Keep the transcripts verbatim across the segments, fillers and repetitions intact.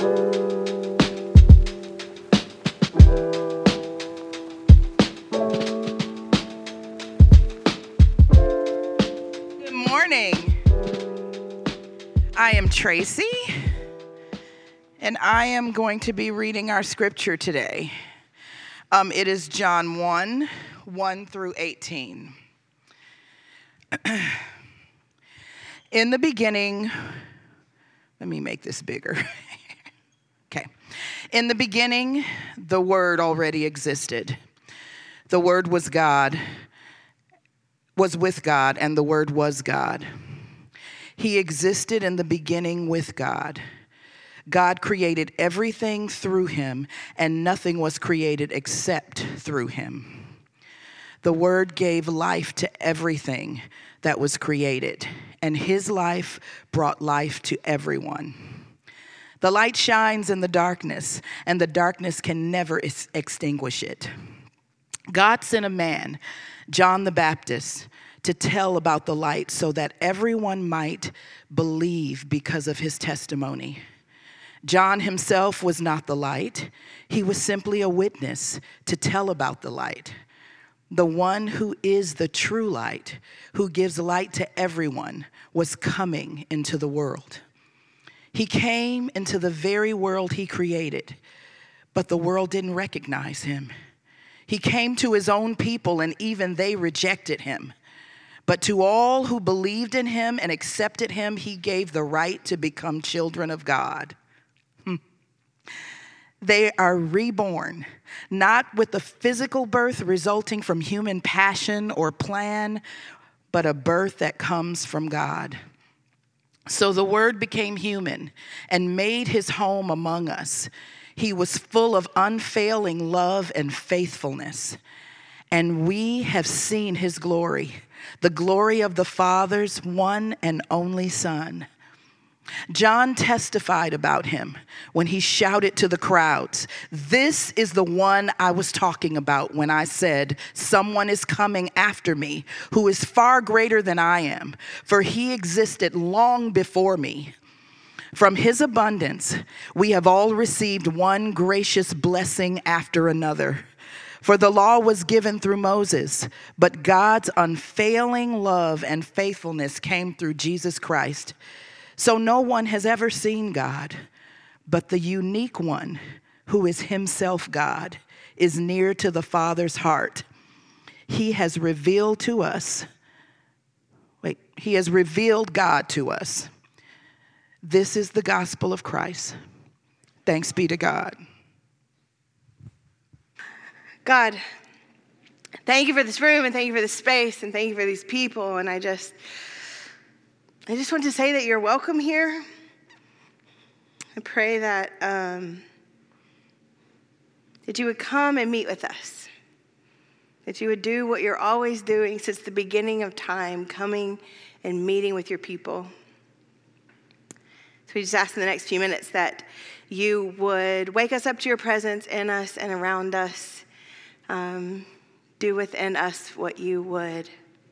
Good morning. I am Tracy, and I am going to be reading our scripture today. Um, it is John one, one through eighteen. In the beginning, let me make this bigger. Okay. In the beginning, the Word already existed. The Word was God, was with God, and the Word was God. He existed in the beginning with God. God created everything through him, and nothing was created except through him. The Word gave life to everything that was created, and his life brought life to everyone. The light shines in the darkness, and the darkness can never ex- extinguish it. God sent a man, John the Baptist, to tell about the light so that everyone might believe because of his testimony. John himself was not the light. He was simply a witness to tell about the light. The one who is the true light, who gives light to everyone, was coming into the world. He came into the very world he created, but the world didn't recognize him. He came to his own people, and even they rejected him. But to all who believed in him and accepted him, he gave the right to become children of God. Hmm. They are reborn, not with a physical birth resulting from human passion or plan, but a birth that comes from God. So the Word became human and made his home among us. He was full of unfailing love and faithfulness, and we have seen his glory, the glory of the Father's one and only Son. John testified about him when he shouted to the crowds, "This is the one I was talking about when I said, 'Someone is coming after me who is far greater than I am, for he existed long before me.' From his abundance, we have all received one gracious blessing after another. For the law was given through Moses, but God's unfailing love and faithfulness came through Jesus Christ. So no one has ever seen God, but the unique one, who is himself God, is near to the Father's heart. He has revealed to us, wait, he has revealed God to us. This is the gospel of Christ. Thanks be to God." God, thank you for this room, and thank you for this space, and thank you for these people. And I just, I just want to say that you're welcome here. I pray that, um, that you would come and meet with us, that you would do what you're always doing since the beginning of time, coming and meeting with your people. So we just ask in the next few minutes that you would wake us up to your presence in us and around us. Um, do within us what you would,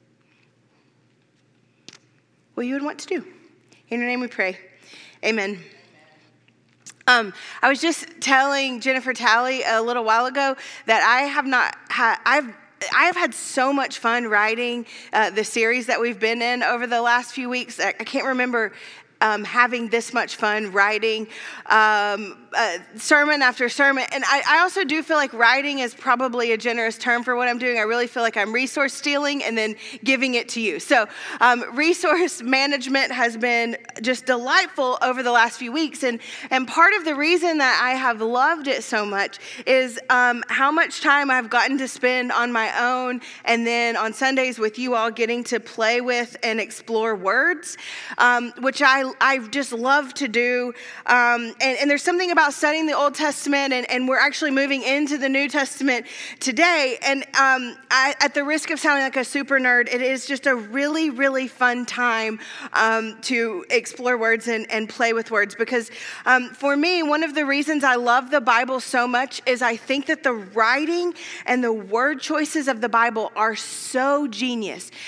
what you would want to do. In your name we pray. Amen. Um, I was just telling Jennifer Talley a little while ago that I have not had, I've I have had so much fun writing uh, the series that we've been in over the last few weeks. I, I can't remember Um, having this much fun writing um, uh, sermon after sermon. And I, I also do feel like writing is probably a generous term for what I'm doing. I really feel like I'm resource stealing and then giving it to you. So um, resource management has been just delightful over the last few weeks. And, and part of the reason that I have loved it so much is um, how much time I've gotten to spend on my own, and then on Sundays with you all getting to play with and explore words, um, which I I just love to do. Um, and, and there's something about studying the Old Testament, and, and we're actually moving into the New Testament today. And um, I, at the risk of sounding like a super nerd, it is just a really, really fun time um, to explore words and, and play with words. Because um, for me, one of the reasons I love the Bible so much is I think that the writing and the word choices of the Bible are so genius.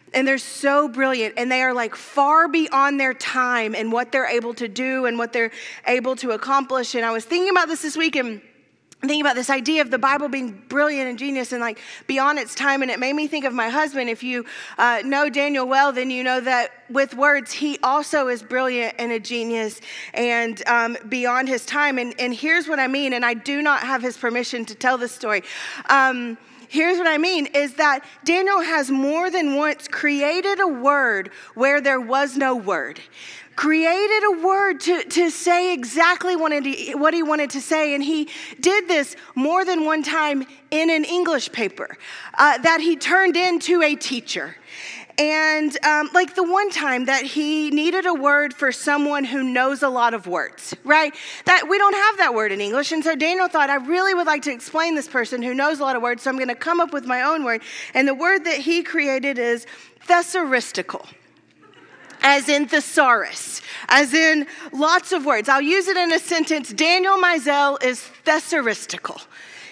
And they're so brilliant, and they are like far beyond their time and what they're able to do and what they're able to accomplish. And I was thinking about this this week and thinking about this idea of the Bible being brilliant and genius and like beyond its time. And it made me think of my husband. If you uh, know Daniel well, then you know that with words, he also is brilliant and a genius and um, beyond his time. And, and here's what I mean, and I do not have his permission to tell this story. Um, Here's what I mean, is that Daniel has more than once created a word where there was no word. Created a word to, to say exactly what he, what he wanted to say. And he did this more than one time in an English paper uh, that he turned into a teacher. And um, like the one time that he needed a word for someone who knows a lot of words, right? That we don't have that word in English. And so Daniel thought, I really would like to explain this person who knows a lot of words, so I'm going to come up with my own word. And the word that he created is thesauristical, as in thesaurus, as in lots of words. I'll use it in a sentence. Daniel Mizell is thesauristical.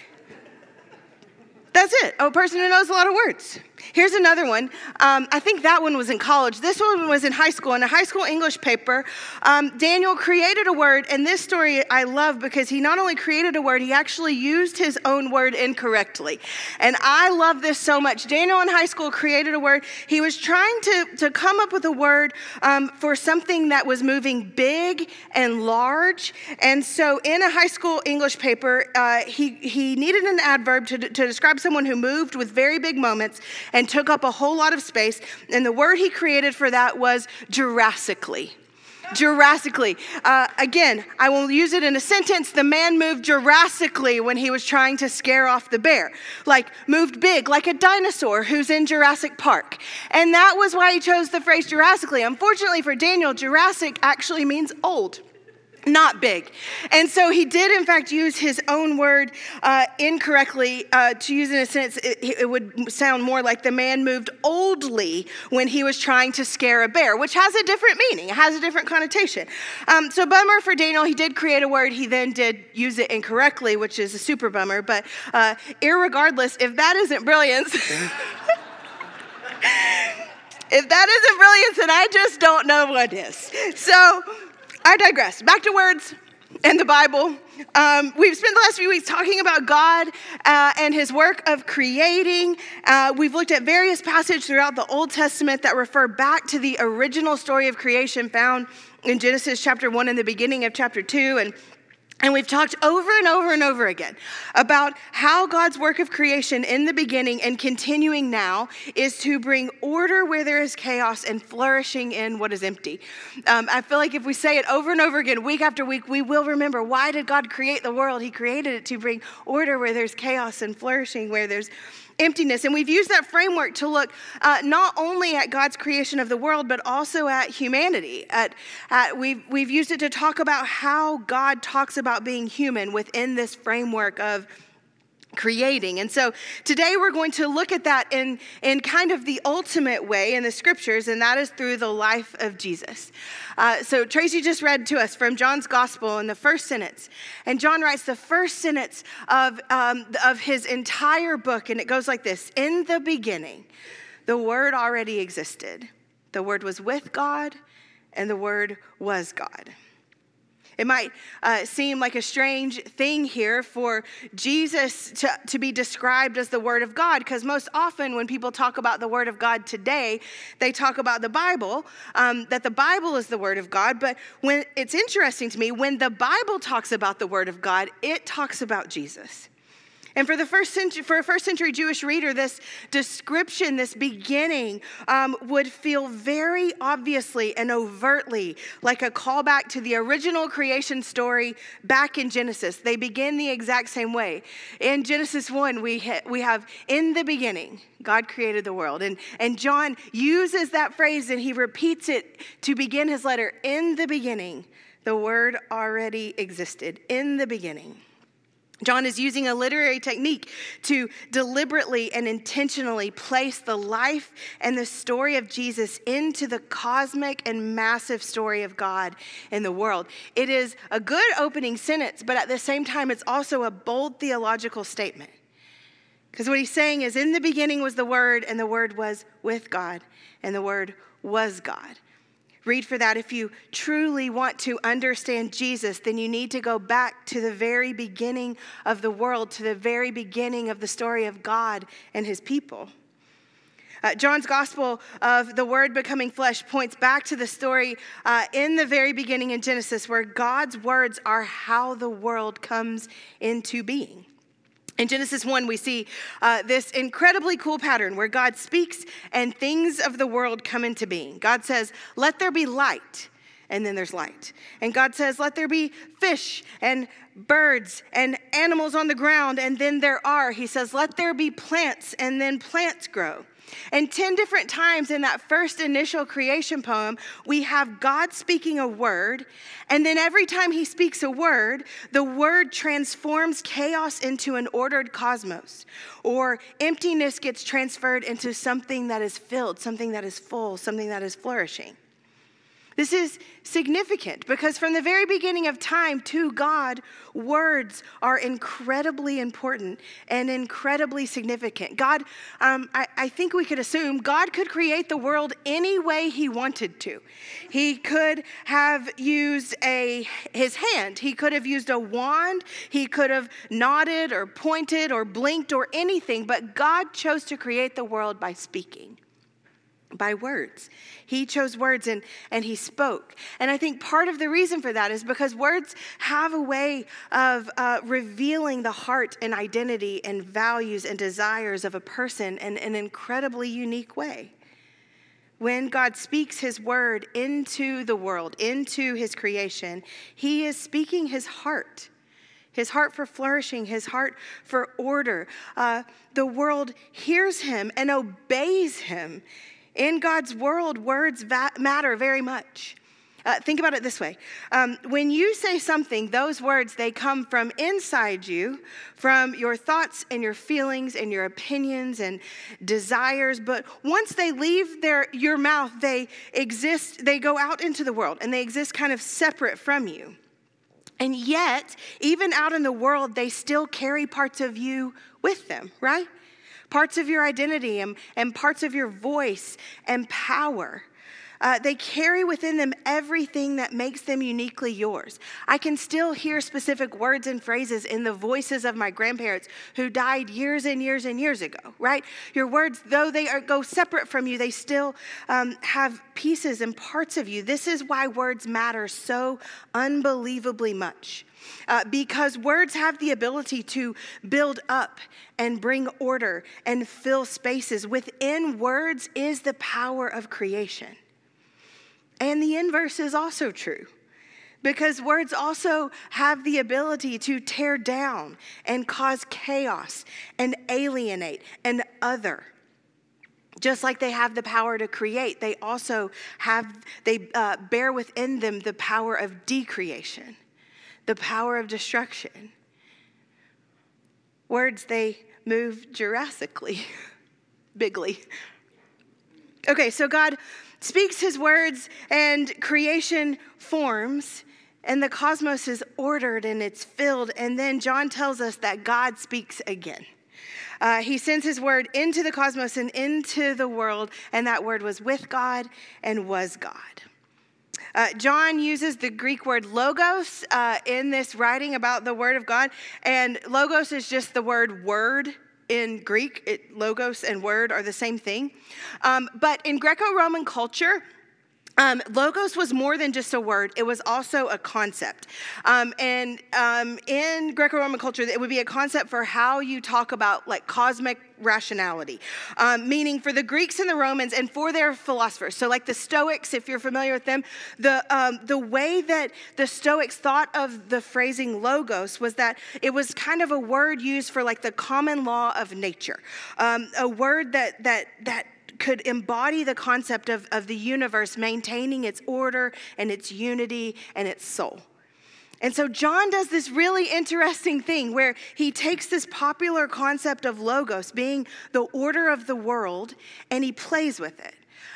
That's it, a person who knows a lot of words. Here's another one. Um, I think that one was in college. This one was in high school. In a high school English paper, um, Daniel created a word, and this story I love because he not only created a word, he actually used his own word incorrectly. And I love this so much. Daniel in high school created a word. He was trying to, to come up with a word um, for something that was moving big and large. And so in a high school English paper, uh, he, he needed an adverb to, to describe someone who moved with very big moments and took up a whole lot of space. And the word he created for that was Jurassically. Jurassically. Uh, again, I will use it in a sentence. The man moved Jurassically when he was trying to scare off the bear. Like, moved big, like a dinosaur who's in Jurassic Park. And that was why he chose the phrase Jurassically. Unfortunately for Daniel, Jurassic actually means old, not big. And so he did, in fact, use his own word uh, incorrectly. Uh, to use in a sentence, it, it would sound more like the man moved oldly when he was trying to scare a bear, which has a different meaning. It has a different connotation. Um, so bummer for Daniel. He did create a word. He then did use it incorrectly, which is a super bummer. But uh, irregardless, if that isn't brilliance... if that isn't brilliance, then I just don't know what is. So... I digress. Back to words and the Bible. Um, we've spent the last few weeks talking about God uh, and his work of creating. Uh, we've looked at various passages throughout the Old Testament that refer back to the original story of creation found in Genesis chapter one and the beginning of chapter two. And And we've talked over and over and over again about how God's work of creation in the beginning and continuing now is to bring order where there is chaos and flourishing in what is empty. Um, I feel like if we say it over and over again, week after week, we will remember, why did God create the world? He created it to bring order where there's chaos and flourishing where there's emptiness. And we've used that framework to look uh, not only at God's creation of the world, but also at humanity. At, at we've, we've used it to talk about how God talks about being human within this framework of creating. And so today we're going to look at that in, in kind of the ultimate way in the scriptures, and that is through the life of Jesus. Uh, so Tracy just read to us from John's gospel in the first sentence. And John writes the first sentence of, um, of his entire book, and it goes like this: in the beginning, the Word already existed. The Word was with God, and the Word was God. It might uh, seem like a strange thing here for Jesus to, to be described as the Word of God, because most often when people talk about the Word of God today, they talk about the Bible, um, that the Bible is the Word of God. But when it's interesting to me, when the Bible talks about the Word of God, it talks about Jesus. And for the first century, for a first century Jewish reader, this description, this beginning, um, would feel very obviously and overtly like a callback to the original creation story back in Genesis. They begin the exact same way. In Genesis one, we ha- we have, in the beginning, God created the world. And, and John uses that phrase and he repeats it to begin his letter. In the beginning, the Word already existed. In the beginning. John is using a literary technique to deliberately and intentionally place the life and the story of Jesus into the cosmic and massive story of God in the world. It is a good opening sentence, but at the same time, it's also a bold theological statement. Because what he's saying is, in the beginning was the Word, and the Word was with God, and the Word was God. Read for that. If you truly want to understand Jesus, then you need to go back to the very beginning of the world, to the very beginning of the story of God and his people. Uh, John's gospel of the Word becoming flesh points back to the story uh, in the very beginning in Genesis, where God's words are how the world comes into being. In Genesis one, we see uh, this incredibly cool pattern where God speaks and things of the world come into being. God says, let there be light, and then there's light. And God says, let there be fish and birds and animals on the ground, and then there are. He says, let there be plants, and then plants grow. And ten different times in that first initial creation poem, we have God speaking a word, and then every time he speaks a word, the word transforms chaos into an ordered cosmos, or emptiness gets transferred into something that is filled, something that is full, something that is flourishing. This is significant because from the very beginning of time to God, words are incredibly important and incredibly significant. God, um, I, I think we could assume God could create the world any way he wanted to. He could have used a his hand. He could have used a wand. He could have nodded or pointed or blinked or anything, but God chose to create the world by speaking. By words. He chose words and, and he spoke. And I think part of the reason for that is because words have a way of uh, revealing the heart and identity and values and desires of a person in an incredibly unique way. When God speaks his word into the world, into his creation, he is speaking his heart. His heart for flourishing, his heart for order. Uh, the world hears him and obeys him. In God's world, words va- matter very much. Uh, think about it this way. Um, when you say something, those words, they come from inside you, from your thoughts and your feelings and your opinions and desires. But once they leave their your mouth, they exist, they go out into the world, and they exist kind of separate from you. And yet, even out in the world, they still carry parts of you with them, right? Parts of your identity and, and parts of your voice and power. Uh, they carry within them everything that makes them uniquely yours. I can still hear specific words and phrases in the voices of my grandparents who died years and years and years ago, right? Your words, though they are, go separate from you, they still um, have pieces and parts of you. This is why words matter so unbelievably much. Uh, because words have the ability to build up and bring order and fill spaces. Within words is the power of creation. And the inverse is also true. Because words also have the ability to tear down and cause chaos and alienate and other. Just like they have the power to create, they also have, they uh, bear within them the power of decreation. The power of destruction. Words, they move Jurassically, bigly. Okay, so God speaks his words and creation forms, and the cosmos is ordered and it's filled. And then John tells us that God speaks again. Uh, he sends his word into the cosmos and into the world, and that word was with God and was God. Uh, John uses the Greek word logos uh, in this writing about the word of God. And logos is just the word word in Greek. It, logos and word are the same thing. Um, but in Greco-Roman culture, Um, logos was more than just a word. It was also a concept. Um, and um, in Greco-Roman culture, it would be a concept for how you talk about like cosmic rationality, um, meaning for the Greeks and the Romans and for their philosophers. So like the Stoics, if you're familiar with them, the, um, the way that the Stoics thought of the phrasing logos was that it was kind of a word used for like the common law of nature, um, a word that that that could embody the concept of, of the universe maintaining its order and its unity and its soul. And so John does this really interesting thing where he takes this popular concept of logos being the order of the world and he plays with it.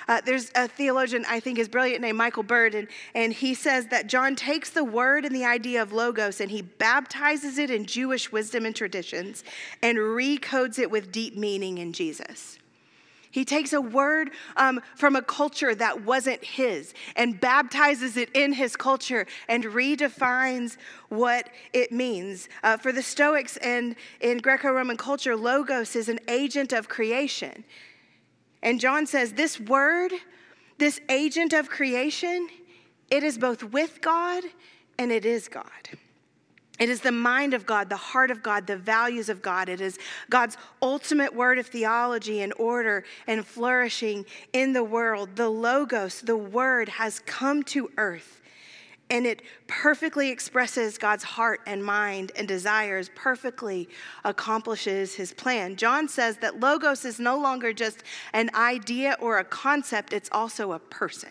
Uh, there's a theologian I think is brilliant named Michael Bird, and, and he says that John takes the word and the idea of logos and he baptizes it in Jewish wisdom and traditions and recodes it with deep meaning in Jesus. He takes a word um, from a culture that wasn't his and baptizes it in his culture and redefines what it means. Uh, for the Stoics and in Greco-Roman culture, logos is an agent of creation. And John says this word, this agent of creation, it is both with God and it is God. It is the mind of God, the heart of God, the values of God. It is God's ultimate word of theology and order and flourishing in the world. The Logos, the word, has come to earth. And it perfectly expresses God's heart and mind and desires, perfectly accomplishes his plan. John says that Logos is no longer just an idea or a concept, it's also a person.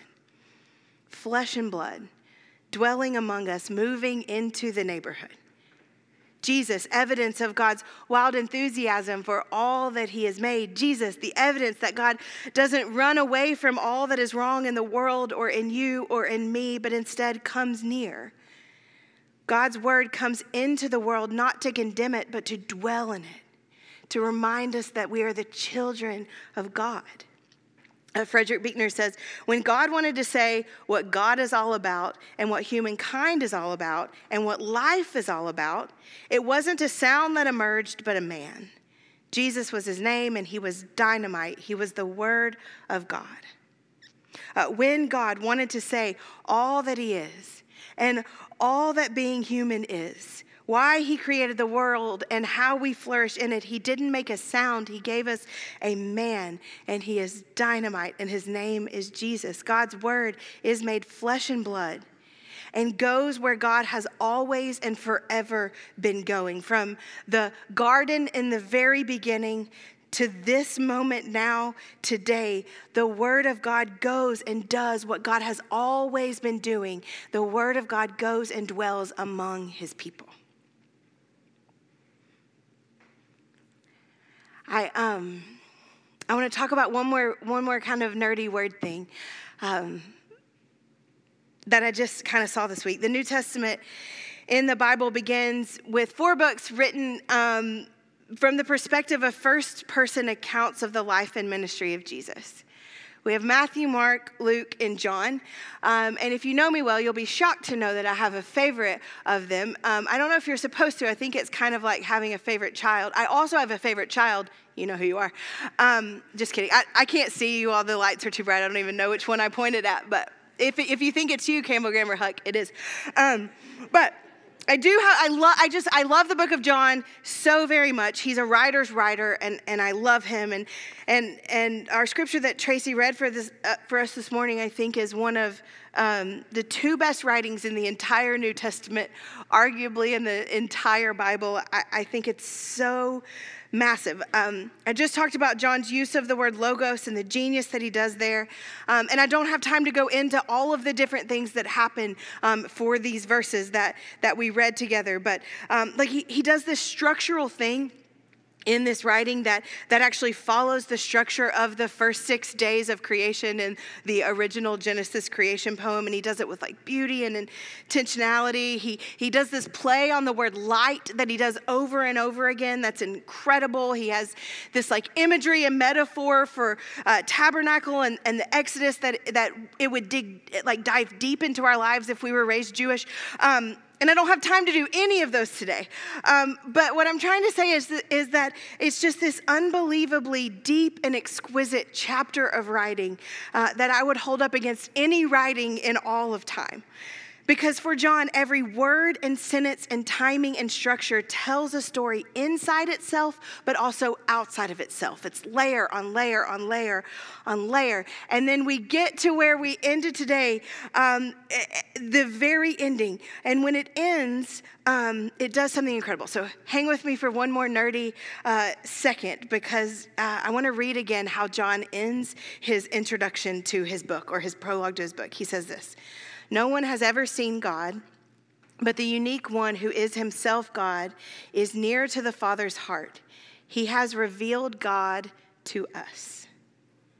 Flesh and blood, dwelling among us, moving into the neighborhood. Jesus, evidence of God's wild enthusiasm for all that he has made. Jesus, the evidence that God doesn't run away from all that is wrong in the world or in you or in me, but instead comes near. God's word comes into the world not to condemn it, but to dwell in it, to remind us that we are the children of God. Uh, Frederick Buechner says, when God wanted to say what God is all about and what humankind is all about and what life is all about, it wasn't a sound that emerged, but a man. Jesus was his name, and he was dynamite. He was the word of God. Uh, when God wanted to say all that he is and all that being human is, why he created the world and how we flourish in it, he didn't make a sound. He gave us a man, and he is dynamite, and his name is Jesus. God's word is made flesh and blood and goes where God has always and forever been going. From the garden in the very beginning to this moment now, today, the word of God goes and does what God has always been doing. The word of God goes and dwells among his people. I um I want to talk about one more one more kind of nerdy word thing um, that I just kind of saw this week. The New Testament in the Bible begins with four books written um, from the perspective of first-person accounts of the life and ministry of Jesus. We have Matthew, Mark, Luke, and John. Um, and if you know me well, you'll be shocked to know that I have a favorite of them. Um, I don't know if you're supposed to. I think it's kind of like having a favorite child. I also have a favorite child. You know who you are. Um, just kidding. I, I can't see you. All the lights are too bright. I don't even know which one I pointed at. But if if you think it's you, Campbell Grammer Huck, it is. Um, but I do have, I love, I just, I love the book of John so very much. He's a writer's writer, and, and I love him. And, and, and our scripture that Tracy read for this, uh, for us this morning, I think is one of um, the two best writings in the entire New Testament, arguably in the entire Bible. I, I think it's so massive. Um, I just talked about John's use of the word logos and the genius that he does there. Um, and I don't have time to go into all of the different things that happen um, for these verses that, that we read together. But um, like he, he does this structural thing in this writing that, that actually follows the structure of the first six days of creation in the original Genesis creation poem. And he does it with like beauty and intentionality. He, he does this play on the word light that he does over and over again. That's incredible. He has this like imagery and metaphor for uh, tabernacle and, and the Exodus that, that it would dig, like dive deep into our lives if we were raised Jewish. Um, And I don't have time to do any of those today. Um, but what I'm trying to say is that, is that it's just this unbelievably deep and exquisite chapter of writing uh, that I would hold up against any writing in all of time. Because for John, every word and sentence and timing and structure tells a story inside itself, but also outside of itself. It's layer on layer on layer on layer. And then we get to where we ended today, um, the very ending. And when it ends, um, it does something incredible. So hang with me for one more nerdy uh, second, because uh, I want to read again how John ends his introduction to his book, or his prologue to his book. He says this: "No one has ever seen God, but the unique one who is himself God is near to the Father's heart. He has revealed God to us."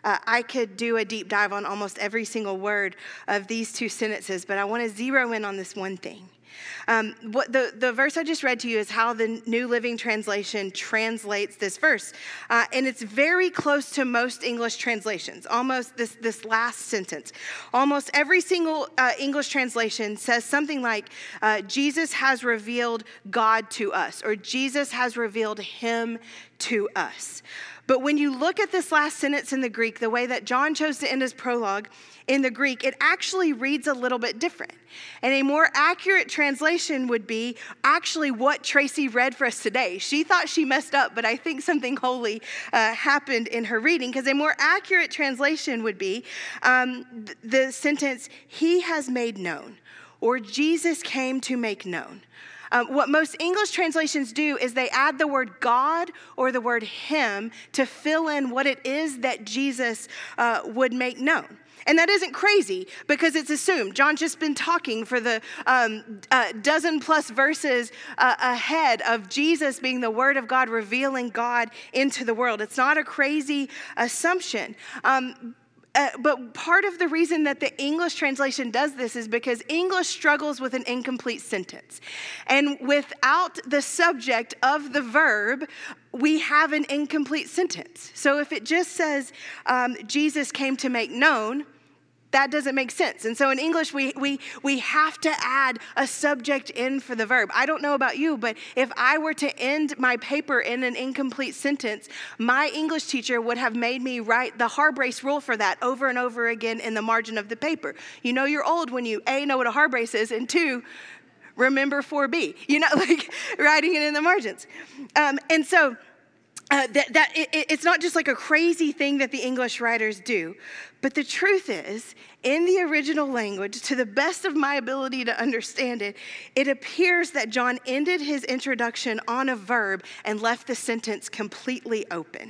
uh, I could do a deep dive on almost every single word of these two sentences, but I want to zero in on this one thing. Um, what the, the verse I just read to you is how the New Living Translation translates this verse. Uh, and it's very close to most English translations, almost this, this last sentence. Almost every single uh, English translation says something like, uh, Jesus has revealed God to us, or Jesus has revealed him to us. But when you look at this last sentence in the Greek, the way that John chose to end his prologue in the Greek, it actually reads a little bit different. And a more accurate translation would be actually what Tracy read for us today. She thought she messed up, but I think something holy uh, happened in her reading, because a more accurate translation would be um, th- the sentence, he has made known, or Jesus came to make known. Um, what most English translations do is they add the word God or the word him to fill in what it is that Jesus uh, would make known. And that isn't crazy, because it's assumed. John's just been talking for the um, uh, dozen plus verses uh, ahead of Jesus being the Word of God, revealing God into the world. It's not a crazy assumption. Um, Uh, but part of the reason that the English translation does this is because English struggles with an incomplete sentence. And without the subject of the verb, we have an incomplete sentence. So if it just says, um, Jesus came to make known, that doesn't make sense. And so in English, we we we have to add a subject in for the verb. I don't know about you, but if I were to end my paper in an incomplete sentence, my English teacher would have made me write the Harbrace rule for that over and over again in the margin of the paper. You know you're old when you, A, know what a Harbrace is, and two, remember four B. You know, like writing it in the margins. Um, and so Uh, that, that it, it's not just like a crazy thing that the English writers do, but the truth is, in the original language, to the best of my ability to understand it, it appears that John ended his introduction on a verb and left the sentence completely open.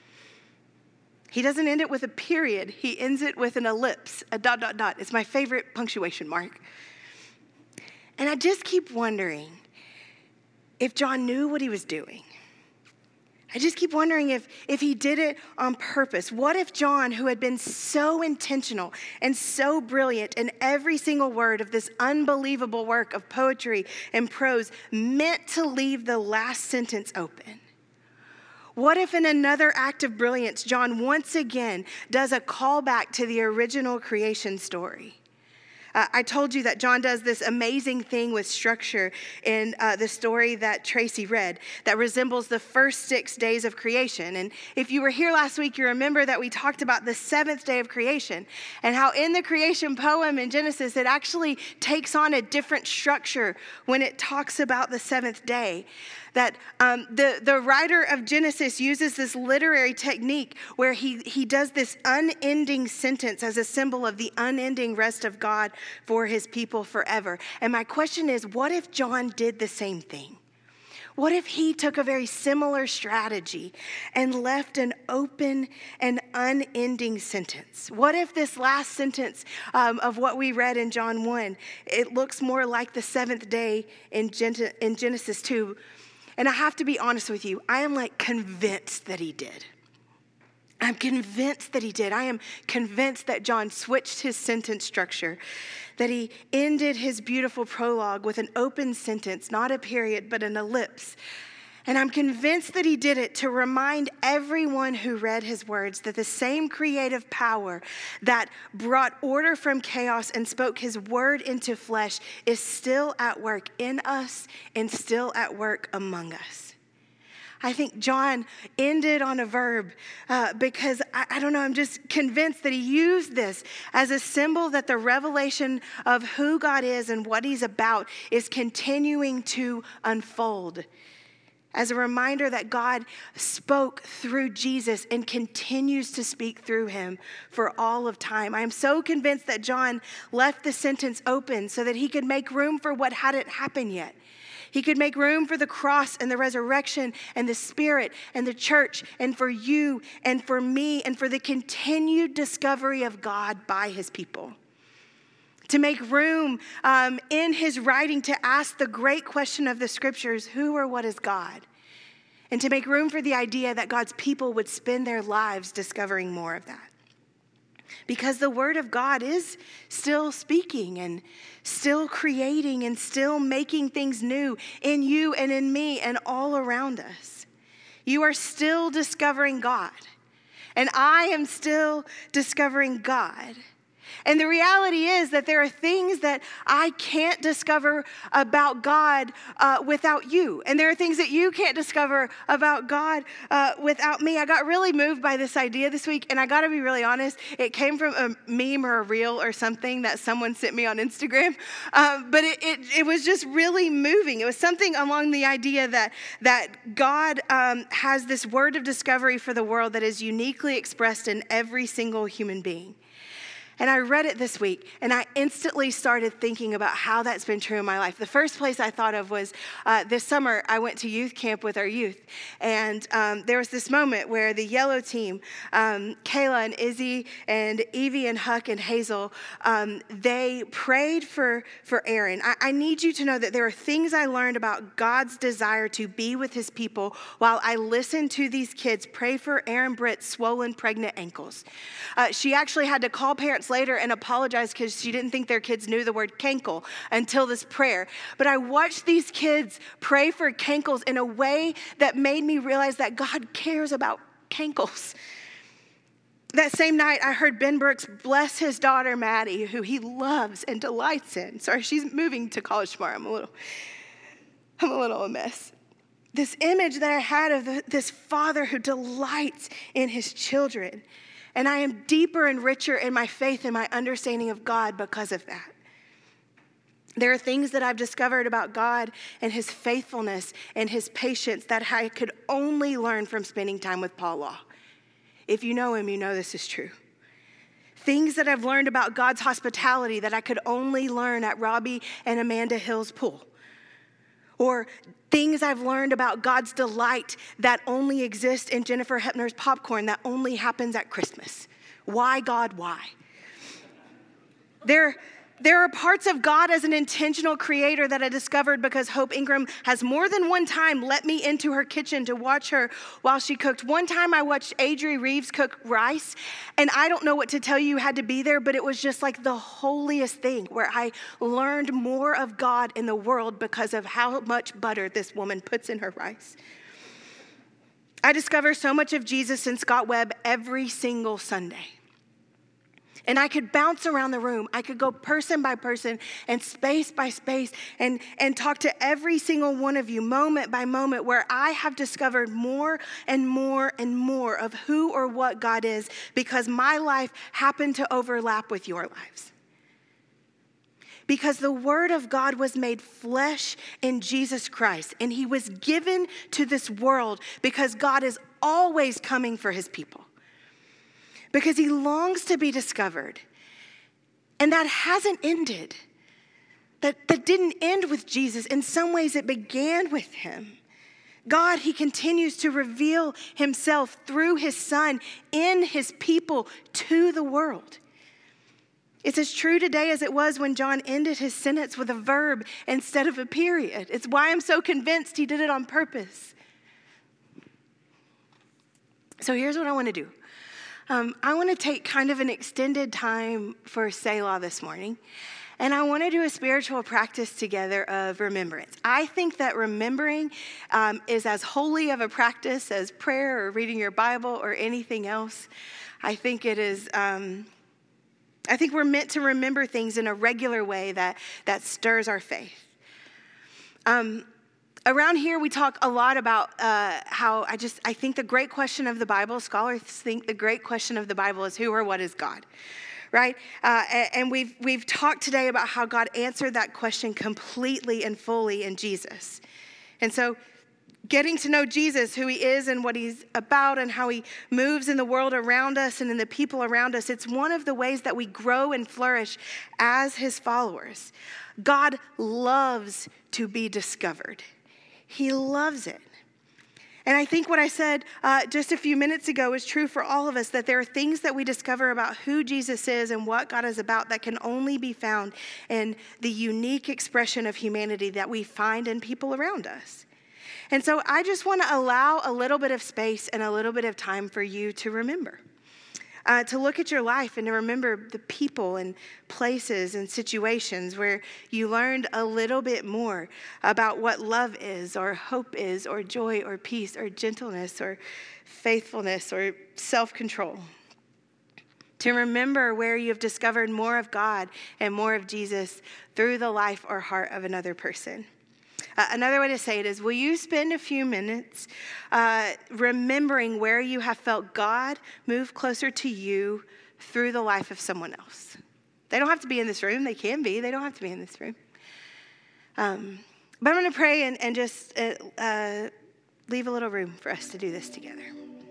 He doesn't end it with a period. He ends it with an ellipse, a dot, dot, dot. It's my favorite punctuation mark. And I just keep wondering if John knew what he was doing. I just keep wondering if, if he did it on purpose. What if John, who had been so intentional and so brilliant in every single word of this unbelievable work of poetry and prose, meant to leave the last sentence open? What if in another act of brilliance, John once again does a callback to the original creation story? Uh, I told you that John does this amazing thing with structure in uh, the story that Tracy read that resembles the first six days of creation. And if you were here last week, you remember that we talked about the seventh day of creation and how in the creation poem in Genesis, it actually takes on a different structure when it talks about the seventh day. That um, the, the writer of Genesis uses this literary technique where he, he does this unending sentence as a symbol of the unending rest of God for his people forever. And my question is, what if John did the same thing? What if he took a very similar strategy and left an open and unending sentence? What if this last sentence um, of what we read in John one, it looks more like the seventh day in, Gen- in Genesis two? And I have to be honest with you, I am like convinced that he did. I'm convinced that he did. I am convinced that John switched his sentence structure, that he ended his beautiful prologue with an open sentence, not a period, but an ellipse. And I'm convinced that he did it to remind everyone who read his words that the same creative power that brought order from chaos and spoke his word into flesh is still at work in us and still at work among us. I think John ended on a verb uh, because, I, I don't know, I'm just convinced that he used this as a symbol that the revelation of who God is and what he's about is continuing to unfold. As a reminder that God spoke through Jesus and continues to speak through him for all of time. I am so convinced that John left the sentence open so that he could make room for what hadn't happened yet. He could make room for the cross and the resurrection and the Spirit and the church and for you and for me and for the continued discovery of God by his people. To make room um, in his writing to ask the great question of the scriptures, who or what is God? And to make room for the idea that God's people would spend their lives discovering more of that. Because the word of God is still speaking and still creating and still making things new in you and in me and all around us. You are still discovering God, and I am still discovering God. And the reality is that there are things that I can't discover about God uh, without you. And there are things that you can't discover about God uh, without me. I got really moved by this idea this week, and I got to be really honest. It came from a meme or a reel or something that someone sent me on Instagram. Um, but it, it, it was just really moving. It was something along the idea that, that God um, has this word of discovery for the world that is uniquely expressed in every single human being. And I read it this week, and I instantly started thinking about how that's been true in my life. The first place I thought of was uh, this summer, I went to youth camp with our youth. And um, there was this moment where the yellow team, um, Kayla and Izzy and Evie and Huck and Hazel, um, they prayed for, for Aaron. I, I need you to know that there are things I learned about God's desire to be with his people while I listened to these kids pray for Aaron Britt's swollen pregnant ankles. Uh, she actually had to call parents later and apologized because she didn't think their kids knew the word cankle until this prayer. But I watched these kids pray for cankles in a way that made me realize that God cares about cankles. That same night, I heard Ben Brooks bless his daughter, Maddie, who he loves and delights in. Sorry, she's moving to college tomorrow. I'm a little, I'm a little a mess. This image that I had of the, this father who delights in his children. And I am deeper and richer in my faith and my understanding of God because of that. There are things that I've discovered about God and his faithfulness and his patience that I could only learn from spending time with Paul Law. If you know him, you know this is true. Things that I've learned about God's hospitality that I could only learn at Robbie and Amanda Hill's pool. Or things I've learned about God's delight that only exists in Jennifer Hepner's popcorn that only happens at Christmas. Why, God, why? There, there are parts of God as an intentional creator that I discovered because Hope Ingram has more than one time let me into her kitchen to watch her while she cooked. One time I watched Adri Reeves cook rice, and I don't know what to tell you, you had to be there, but it was just like the holiest thing where I learned more of God in the world because of how much butter this woman puts in her rice. I discover so much of Jesus and Scott Webb every single Sunday. And I could bounce around the room. I could go person by person and space by space and, and talk to every single one of you moment by moment where I have discovered more and more and more of who or what God is because my life happened to overlap with your lives. Because the word of God was made flesh in Jesus Christ, and he was given to this world because God is always coming for his people. Because he longs to be discovered. And that hasn't ended. That, that didn't end with Jesus. In some ways, it began with him. God, he continues to reveal himself through his son in his people to the world. It's as true today as it was when John ended his sentence with a verb instead of a period. It's why I'm so convinced he did it on purpose. So here's what I want to do. Um, I want to take kind of an extended time for Selah this morning, and I want to do a spiritual practice together of remembrance. I think that remembering um, is as holy of a practice as prayer or reading your Bible or anything else. I think it is, um, I think we're meant to remember things in a regular way that, that stirs our faith. Um, Around here, we talk a lot about uh, how I just, I think the great question of the Bible, scholars think the great question of the Bible is who or what is God, right? Uh, and we've, we've talked today about how God answered that question completely and fully in Jesus. And so getting to know Jesus, who he is and what he's about and how he moves in the world around us and in the people around us, it's one of the ways that we grow and flourish as his followers. God loves to be discovered. He loves it. And I think what I said uh, just a few minutes ago is true for all of us, that there are things that we discover about who Jesus is and what God is about that can only be found in the unique expression of humanity that we find in people around us. And so I just want to allow a little bit of space and a little bit of time for you to remember. Uh, to look at your life and to remember the people and places and situations where you learned a little bit more about what love is, or hope is, or joy, or peace, or gentleness, or faithfulness, or self-control. To remember where you've discovered more of God and more of Jesus through the life or heart of another person. Uh, another way to say it is, will you spend a few minutes uh, remembering where you have felt God move closer to you through the life of someone else? They don't have to be in this room. They can be. They don't have to be in this room. Um, but I'm going to pray and, and just uh, uh, leave a little room for us to do this together.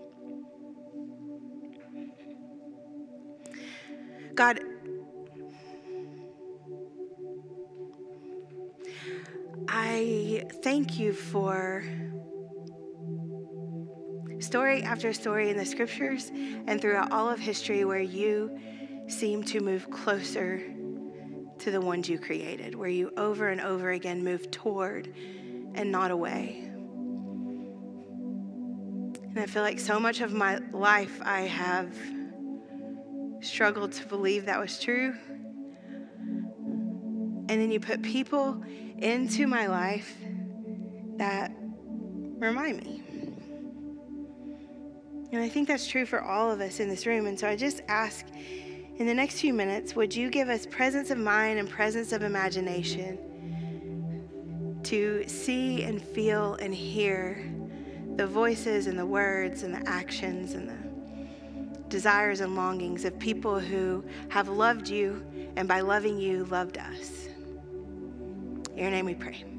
God, I thank you for story after story in the scriptures and throughout all of history where you seem to move closer to the ones you created, where you over and over again move toward and not away. And I feel like so much of my life I have struggled to believe that was true. And then you put people into my life that remind me. And I think that's true for all of us in this room. And so I just ask, in the next few minutes, would you give us presence of mind and presence of imagination to see and feel and hear the voices and the words and the actions and the desires and longings of people who have loved you, and by loving you, loved us. In your name we pray.